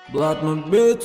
Блатный бит.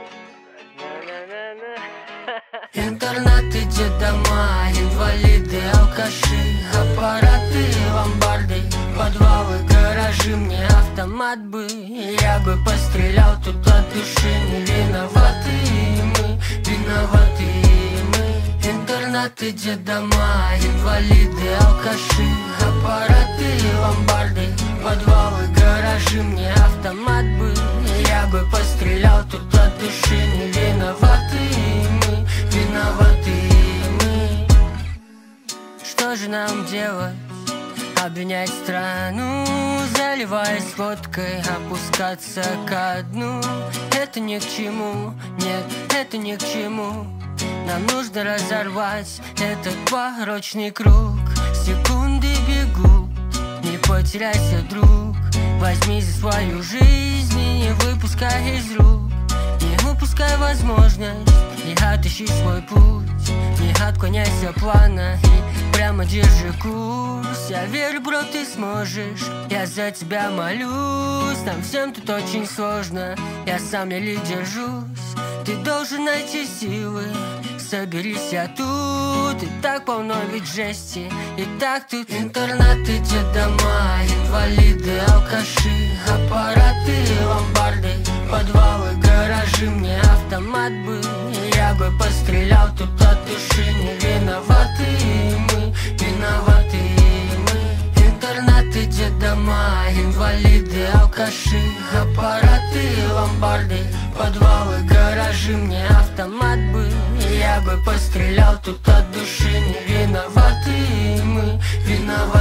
Интернаты, детдома, инвалиды, алкаши, аппараты, ломбарды, подвалы, гаражи. Мне автомат бы, я бы пострелял тут от души. Не виноваты мы, виноваты мы. Интернаты, детдома, инвалиды, алкаши, аппараты, ломбарды, подвалы, гаражи. Мне автомат бы, я бы пострелял тут от души. Не виноваты мы, виноваты мы. Что же нам делать? Обвинять страну, заливаясь водкой, опускаться ко дну. Это ни к чему, нет, это ни к чему. Нам нужно разорвать этот порочный круг. Секунды бегут, не потеряйся, друг. Возьми за свою жизнь и не выпускай из рук. Не упускай возможность и отыщи свой путь. Не отклоняйся плана и прямо держи курс. Я верю, бро, ты сможешь, я за тебя молюсь. Нам всем тут очень сложно, я сам еле держусь. Ты должен найти силы, соберись, я тут. И так полно ведь жести, и так тут интернаты, детдома, инвалиды, алкаши, аппараты, ломбарды, подвалы, гаражи. Мне автомат бы, я бы пострелял тут от души. Не виноваты мы, виноваты мы. Интернаты, детдома, инвалиды, алкаши, аппараты, ломбарды, подвалы, гаражи. Мне автомат бы, я бы пострелял тут от души. Не виноваты мы, виноваты.